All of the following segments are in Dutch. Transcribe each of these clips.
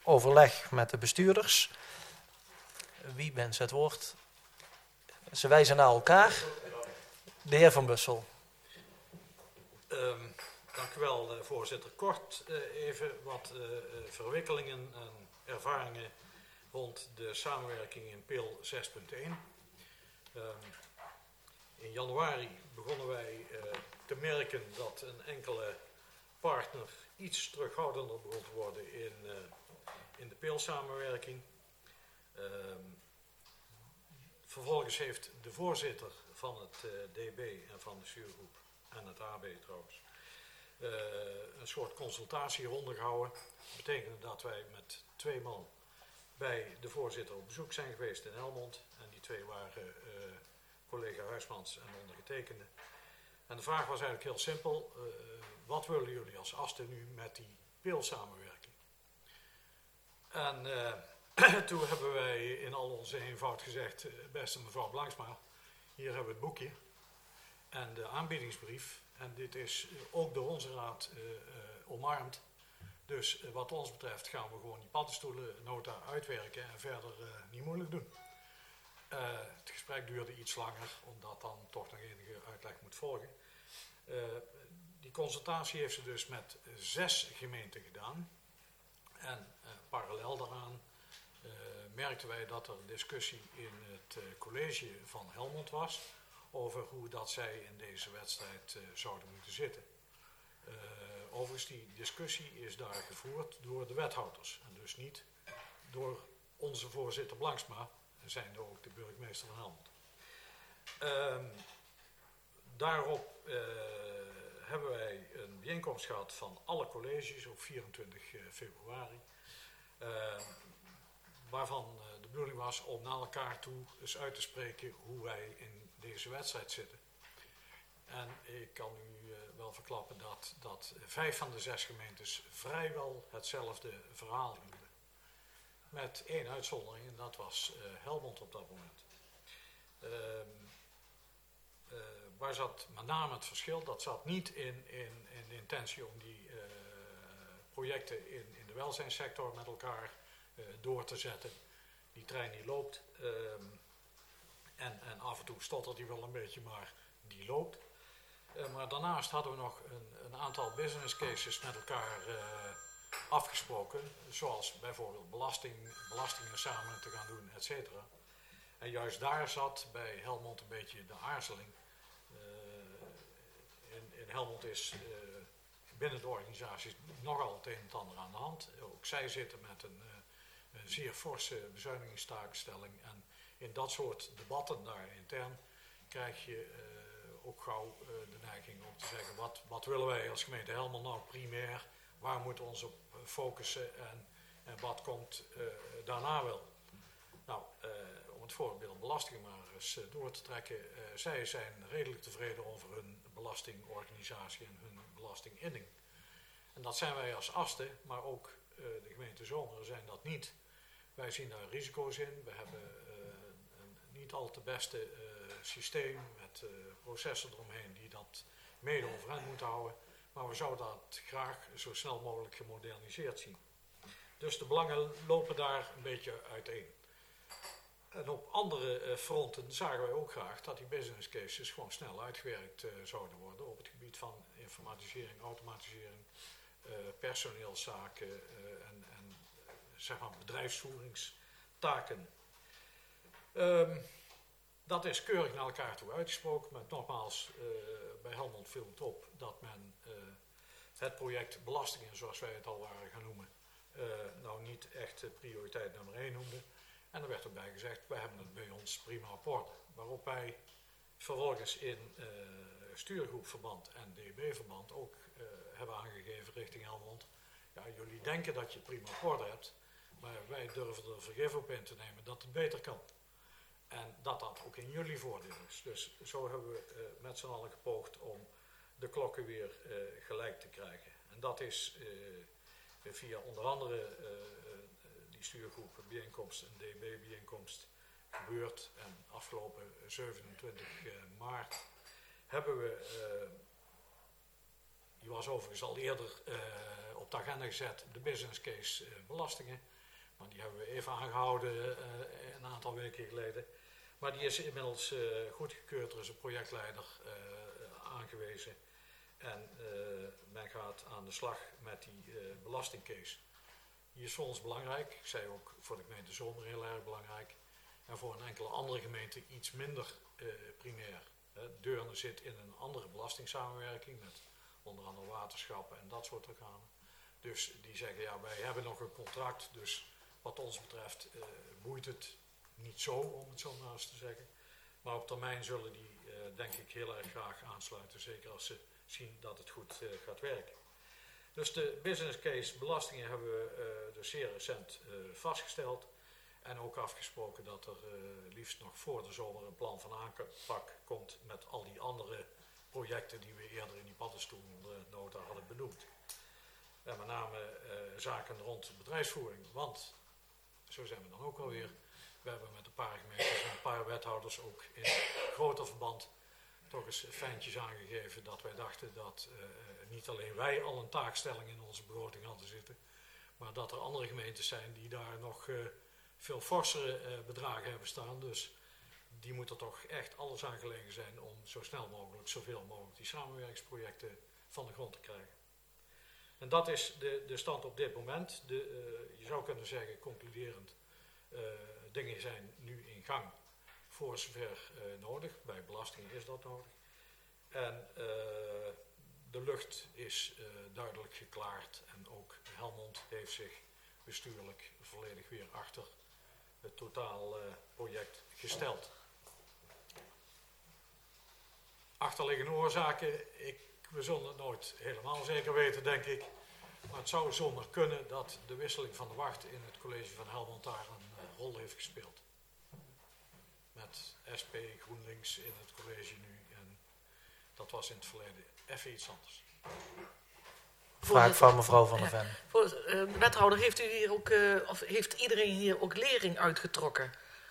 overleg met de bestuurders. Wie wenst het woord? Ze wijzen naar elkaar. De heer Van Bussel. Dank u wel, voorzitter. Kort even wat verwikkelingen en ervaringen rond de samenwerking in PIL 6.1. In januari begonnen wij te merken dat een enkele partner iets terughoudender begon te worden in de PIL-samenwerking. Vervolgens heeft de voorzitter van het DB en van de stuurgroep en het AB trouwens een soort consultatieronde gehouden. Dat betekende dat wij met 2 man bij de voorzitter op bezoek zijn geweest in Helmond. En die 2 waren collega Huismans en ondergetekende. En de vraag was eigenlijk heel simpel. Wat willen jullie als ASTE nu met die PIL-samenwerking? En toen hebben wij in al onze eenvoud gezegd, beste mevrouw Blanksma, hier hebben we het boekje en de aanbiedingsbrief. En dit is ook door onze raad omarmd. Dus wat ons betreft gaan we gewoon die paddenstoelennota uitwerken en verder niet moeilijk doen. Het gesprek duurde iets langer, omdat dan toch nog enige uitleg moet volgen. Die consultatie heeft ze dus met 6 gemeenten gedaan. En parallel daaraan merkten wij dat er discussie in het college van Helmond was over hoe dat zij in deze wedstrijd zouden moeten zitten. Overigens, die discussie is daar gevoerd door de wethouders en dus niet door onze voorzitter Blanksma, zijnde ook de burgemeester van Helmond. Daarop hebben wij een bijeenkomst gehad van alle colleges op 24 februari. Waarvan de bedoeling was om naar elkaar toe eens uit te spreken hoe wij in deze wedstrijd zitten. En ik kan u wel verklappen dat 5 van de 6 gemeentes vrijwel hetzelfde verhaal hielden. Met 1 uitzondering en dat was Helmond op dat moment. Waar zat met name het verschil? Dat zat niet in de intentie om die projecten in de welzijnssector met elkaar door te zetten. Die trein die loopt en af en toe stottert die wel een beetje, maar die loopt. Maar daarnaast hadden we nog een aantal business cases met elkaar afgesproken, zoals bijvoorbeeld belastingen samen te gaan doen, et cetera. En juist daar zat bij Helmond een beetje de aarzeling. In Helmond is binnen de organisaties nogal het een en het ander aan de hand. Ook zij zitten met een zeer forse bezuinigingstaakstelling. En in dat soort debatten daar intern krijg je ook gauw de neiging om te zeggen, wat willen wij als gemeente Helmond nou primair? Waar moeten we ons op focussen en wat komt daarna wel? Nou, om het voorbeeld belastingen maar eens door te trekken. Zij zijn redelijk tevreden over hun belastingorganisatie en hun belastinginning. En dat zijn wij als ASTE, maar ook de gemeente Zomeren zijn dat niet. Wij zien daar risico's in. We hebben een niet al te beste systeem met processen eromheen die dat mede overeind moeten houden. Maar we zouden dat graag zo snel mogelijk gemoderniseerd zien. Dus de belangen lopen daar een beetje uiteen. En op andere fronten zagen wij ook graag dat die business cases gewoon snel uitgewerkt zouden worden op het gebied van informatisering, automatisering, personeelszaken en zeg maar bedrijfsvoeringstaken. Dat is keurig naar elkaar toe uitgesproken, maar nogmaals, bij Helmond viel het op dat men het project belastingen, zoals wij het al waren gaan noemen, nou niet echt prioriteit nummer 1 noemde. En er werd ook bij gezegd, wij hebben het bij ons prima op orde. Waarop wij vervolgens in stuurgroepverband en DB-verband ook hebben aangegeven richting Helmond. Ja, jullie denken dat je het prima op orde hebt, maar wij durven er vergif op in te nemen dat het beter kan. En dat dat ook in jullie voordeel is. Dus zo hebben we met z'n allen gepoogd om de klokken weer gelijk te krijgen. En dat is via onder andere die stuurgroep bijeenkomst en DB-bijeenkomst gebeurd. En afgelopen 27 maart hebben we, die was overigens al eerder op de agenda gezet, de business case belastingen. Maar die hebben we even aangehouden een aantal weken geleden. Maar die is inmiddels goedgekeurd. Er is een projectleider aangewezen. En men gaat aan de slag met die belastingcase. Die is voor ons belangrijk. Ik zei ook voor de gemeente Zomer heel erg belangrijk. En voor een enkele andere gemeente iets minder primair. Deurne zit in een andere belastingssamenwerking met onder andere waterschappen en dat soort organen. Dus die zeggen, ja, wij hebben nog een contract, dus wat ons betreft boeit het niet zo, om het zo maar eens te zeggen. Maar op termijn zullen die, denk ik, heel erg graag aansluiten, zeker als ze zien dat het goed gaat werken. Dus de business case belastingen hebben we dus zeer recent vastgesteld. En ook afgesproken dat er liefst nog voor de zomer een plan van aanpak komt met al die andere projecten die we eerder in die paddenstoelnota hadden benoemd. En met name zaken rond bedrijfsvoering. Want, zo zijn we dan ook alweer, we hebben met een paar gemeentes en een paar wethouders ook in groter verband toch eens fijntjes aangegeven dat wij dachten dat niet alleen wij al een taakstelling in onze begroting hadden zitten, maar dat er andere gemeentes zijn die daar nog veel forsere bedragen hebben staan. Dus die moeten toch echt alles aan gelegen zijn om zo snel mogelijk, zoveel mogelijk die samenwerkingsprojecten van de grond te krijgen. En dat is de stand op dit moment. Je zou kunnen zeggen, concluderend, dingen zijn nu in gang voor zover nodig. Bij belastingen is dat nodig. En de lucht is duidelijk geklaard en ook Helmond heeft zich bestuurlijk volledig weer achter het totaalproject gesteld. Achterliggende oorzaken, we zullen het nooit helemaal zeker weten, denk ik. Maar het zou zomaar kunnen dat de wisseling van de wacht in het college van Helmond daar een rol heeft gespeeld. Met SP, GroenLinks in het college nu. En dat was in het verleden even iets anders. Vraag van mevrouw Van der Ven. Wethouder, heeft u hier ook, of heeft iedereen hier ook lering uitgetrokken?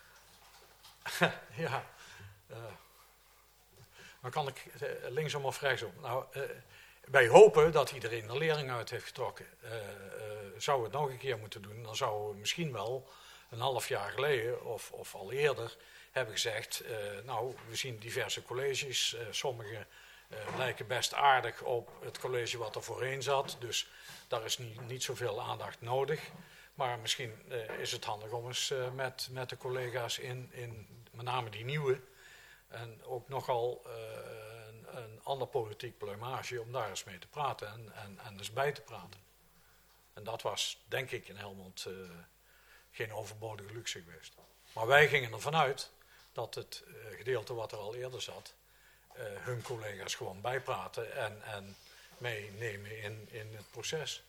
Ja, dan kan ik linksom of rechtsom. Nou, wij hopen dat iedereen er lering uit heeft getrokken. Zou het nog een keer moeten doen, dan zouden we misschien wel een half jaar geleden of al eerder hebben gezegd, nou, we zien diverse colleges, sommige lijken best aardig op het college wat er voorheen zat, dus daar is niet zoveel aandacht nodig. Maar misschien is het handig om eens met de collega's in met name die nieuwe en ook nogal een ander politiek plumage om daar eens mee te praten en dus bij te praten. En dat was, denk ik, in Helmond geen overbodige luxe geweest. Maar wij gingen ervan uit dat het gedeelte wat er al eerder zat, hun collega's gewoon bijpraten en meenemen in het proces.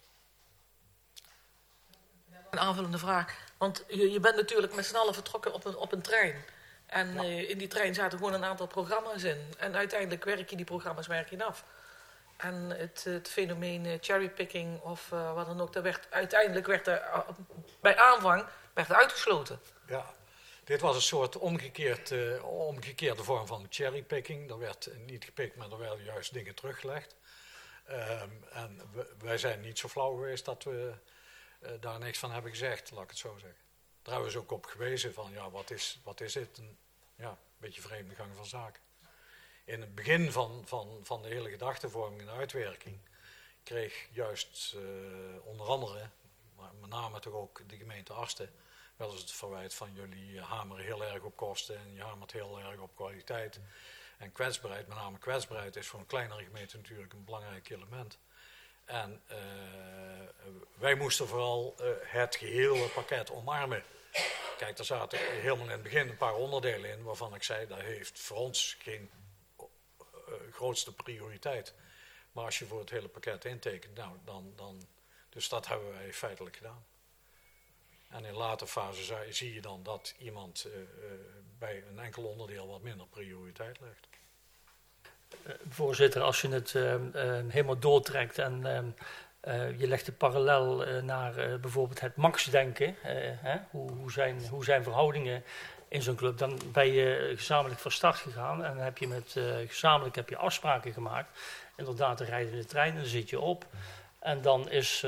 Een aanvullende vraag, want je bent natuurlijk met z'n allen vertrokken op een trein. En ja. In die trein zaten gewoon een aantal programma's in. En uiteindelijk werk je die programma's af. En het fenomeen cherrypicking of wat dan ook, uiteindelijk werd er bij aanvang uitgesloten. Ja, dit was een soort omgekeerde vorm van cherrypicking. Er werd niet gepikt, maar er werden juist dingen teruggelegd. En wij zijn niet zo flauw geweest dat we daar niks van hebben gezegd, laat ik het zo zeggen. Daar hebben we ze ook op gewezen van, ja, wat is dit? Een beetje vreemde gang van zaken. In het begin van de hele gedachtenvorming en uitwerking kreeg juist onder andere, maar met name toch ook de gemeente Asten, wel eens het verwijt van jullie hameren heel erg op kosten en je hamert heel erg op kwaliteit. En kwetsbaarheid, met name kwetsbaarheid, is voor een kleinere gemeente natuurlijk een belangrijk element. En wij moesten vooral het gehele pakket omarmen. Kijk, er zaten helemaal in het begin een paar onderdelen in waarvan ik zei, dat heeft voor ons geen grootste prioriteit. Maar als je voor het hele pakket intekent, nou, dan dus dat hebben wij feitelijk gedaan. En in later fase zie je dan dat iemand bij een enkel onderdeel wat minder prioriteit legt. Voorzitter, als je het helemaal doortrekt en je legt het parallel naar bijvoorbeeld het Max-denken, hoe zijn verhoudingen in zo'n club, dan ben je gezamenlijk van start gegaan en heb je gezamenlijk afspraken gemaakt. Inderdaad, dan rijden de trein en dan zit je op. En dan is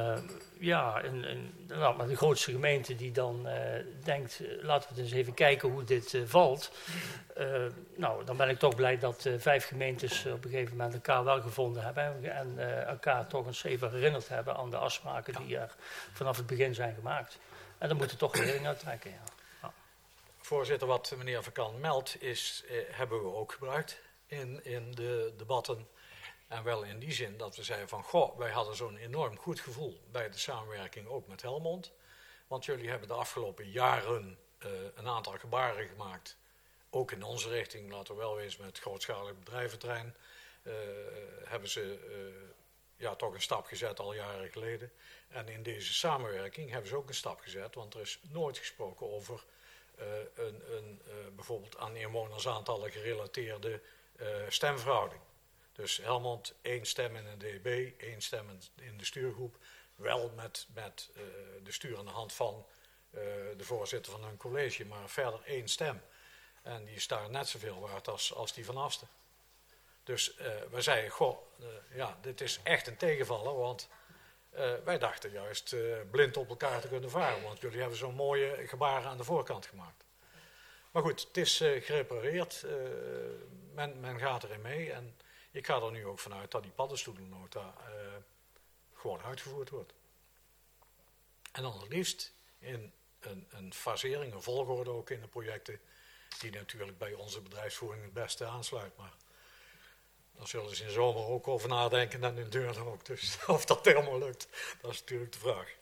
de grootste gemeente die dan denkt, laten we eens even kijken hoe dit valt. Dan ben ik toch blij dat 5 gemeentes op een gegeven moment elkaar wel gevonden hebben. En elkaar toch eens even herinnerd hebben aan de afspraken die er vanaf het begin zijn gemaakt. En dan moeten we toch een lering uittrekken. Ja. Ja. Voorzitter, wat meneer Verkan meldt, hebben we ook gebruikt in de debatten. En wel in die zin dat we zeiden van, wij hadden zo'n enorm goed gevoel bij de samenwerking ook met Helmond. Want jullie hebben de afgelopen jaren een aantal gebaren gemaakt. Ook in onze richting, laten we wel wezen, met het grootschalig bedrijventerrein. Hebben ze toch een stap gezet al jaren geleden. En in deze samenwerking hebben ze ook een stap gezet. Want er is nooit gesproken over bijvoorbeeld aan inwonersaantallen gerelateerde stemverhouding. Dus Helmond 1 stem in een DB, 1 stem in de stuurgroep. Wel met de sturende hand van de voorzitter van hun college, maar verder 1 stem. En die is daar net zoveel waard als die van Asten. Dus wij zeiden, dit is echt een tegenvaller, want wij dachten juist blind op elkaar te kunnen varen. Want jullie hebben zo'n mooie gebaren aan de voorkant gemaakt. Maar goed, het is gerepareerd, men gaat erin mee en ik ga er nu ook vanuit dat die paddenstoelennota gewoon uitgevoerd wordt. En dan het liefst in een fasering, een volgorde ook in de projecten, die natuurlijk bij onze bedrijfsvoering het beste aansluit. Maar daar zullen ze in de zomer ook over nadenken en in deur dan ook. Dus of dat helemaal lukt, dat is natuurlijk de vraag.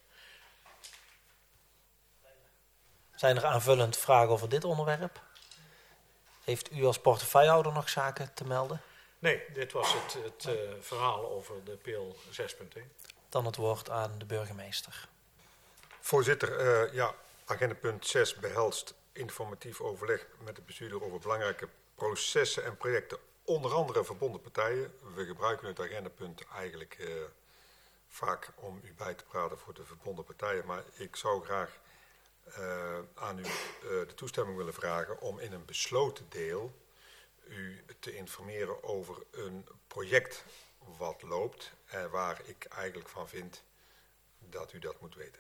Zijn er aanvullend vragen over dit onderwerp? Heeft u als portefeuillehouder nog zaken te melden? Nee, dit was het verhaal over de PIL 6.1. Dan het woord aan de burgemeester. Voorzitter, agendapunt 6 behelst informatief overleg met de bestuurder over belangrijke processen en projecten, onder andere verbonden partijen. We gebruiken het agendapunt eigenlijk vaak om u bij te praten voor de verbonden partijen, maar ik zou graag aan u de toestemming willen vragen om in een besloten deel u te informeren over een project wat loopt en waar ik eigenlijk van vind dat u dat moet weten.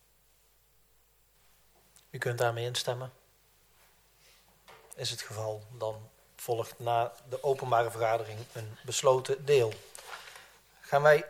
U kunt daarmee instemmen. Is het geval, dan volgt na de openbare vergadering een besloten deel. Gaan wij